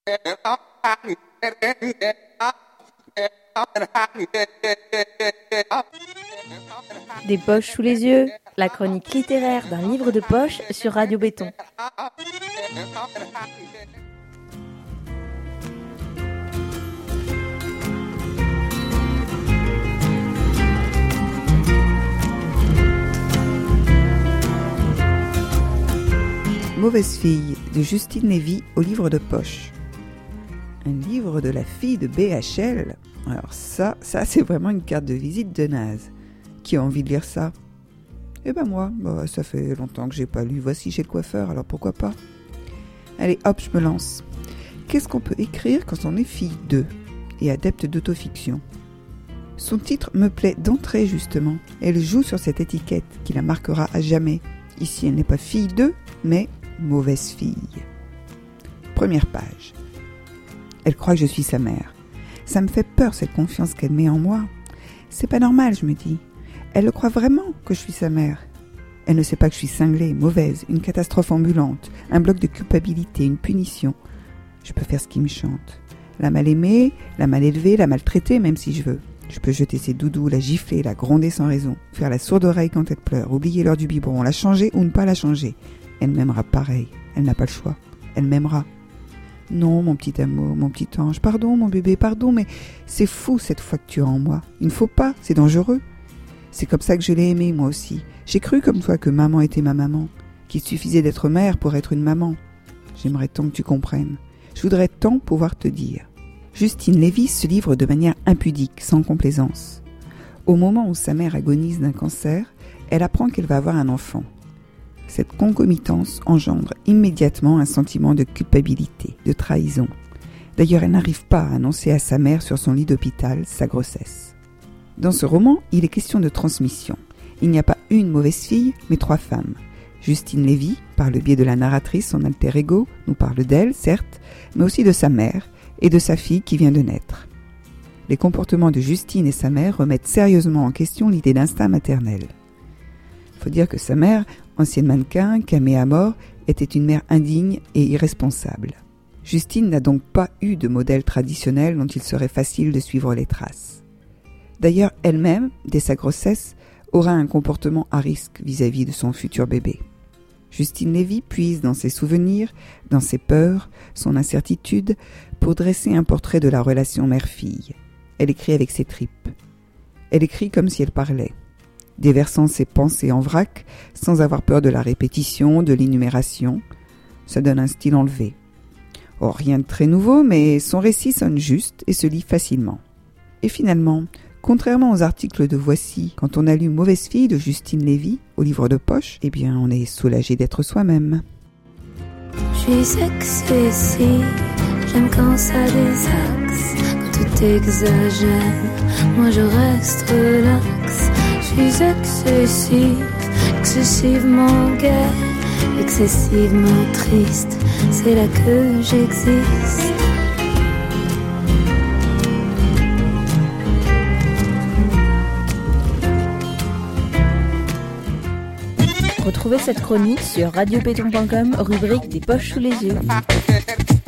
Des poches sous les yeux, la chronique littéraire d'un livre de poche sur Radio Béton. Mauvaise fille de Justine Lévy au livre de poche. Un livre de la fille de BHL. Alors ça c'est vraiment une carte de visite de naze. Qui a envie de lire ça ? Eh ben moi, ça fait longtemps que j'ai pas lu. Voici chez le coiffeur, alors pourquoi pas ? Allez hop, je me lance. Qu'est-ce qu'on peut écrire quand on est fille d'eux et adepte d'autofiction ? Son titre me plaît d'entrée justement. Elle joue sur cette étiquette qui la marquera à jamais. Ici, elle n'est pas fille d'eux, mais mauvaise fille. Première page. Elle croit que je suis sa mère. Ça me fait peur, cette confiance qu'elle met en moi. C'est pas normal, je me dis. Elle le croit vraiment que je suis sa mère. Elle ne sait pas que je suis cinglée, mauvaise, une catastrophe ambulante, un bloc de culpabilité, une punition. Je peux faire ce qui me chante. La mal aimée, la mal élevée, la maltraitée, même si je veux. Je peux jeter ses doudous, la gifler, la gronder sans raison, faire la sourde oreille quand elle pleure, oublier l'heure du biberon, la changer ou ne pas la changer. Elle m'aimera pareil. Elle n'a pas le choix. Elle m'aimera. Non, mon petit amour, mon petit ange, pardon, mon bébé, pardon, mais c'est fou cette foi que tu as en moi. Il ne faut pas, c'est dangereux. C'est comme ça que je l'ai aimé, moi aussi. J'ai cru comme toi que maman était ma maman, qu'il suffisait d'être mère pour être une maman. J'aimerais tant que tu comprennes. Je voudrais tant pouvoir te dire. Justine Lévy se livre de manière impudique, sans complaisance. Au moment où sa mère agonise d'un cancer, elle apprend qu'elle va avoir un enfant. Cette concomitance engendre immédiatement un sentiment de culpabilité, de trahison. D'ailleurs, elle n'arrive pas à annoncer à sa mère sur son lit d'hôpital sa grossesse. Dans ce roman, il est question de transmission. Il n'y a pas une mauvaise fille, mais 3 femmes. Justine Lévy, par le biais de la narratrice, son alter ego, nous parle d'elle, certes, mais aussi de sa mère et de sa fille qui vient de naître. Les comportements de Justine et sa mère remettent sérieusement en question l'idée d'instinct maternel. Il faut dire que sa mère, ancienne mannequin, camée à mort, était une mère indigne et irresponsable. Justine n'a donc pas eu de modèle traditionnel dont il serait facile de suivre les traces. D'ailleurs, elle-même, dès sa grossesse, aura un comportement à risque vis-à-vis de son futur bébé. Justine Lévy puise dans ses souvenirs, dans ses peurs, son incertitude, pour dresser un portrait de la relation mère-fille. Elle écrit avec ses tripes. Elle écrit comme si elle parlait, déversant ses pensées en vrac, sans avoir peur de la répétition, de l'énumération. Ça donne un style enlevé. Oh, rien de très nouveau, mais son récit sonne juste et se lit facilement. Et finalement, contrairement aux articles de Voici, quand on a lu Mauvaise fille de Justine Lévy au livre de poche, eh bien, on est soulagé d'être soi-même. Je suis excessive, j'aime quand ça désaxe, quand tout exagère, moi je reste relax. Je suis excessive, excessivement gaie, excessivement triste, c'est là que j'existe. Retrouvez cette chronique sur radiobéton.com, rubrique des poches sous les yeux.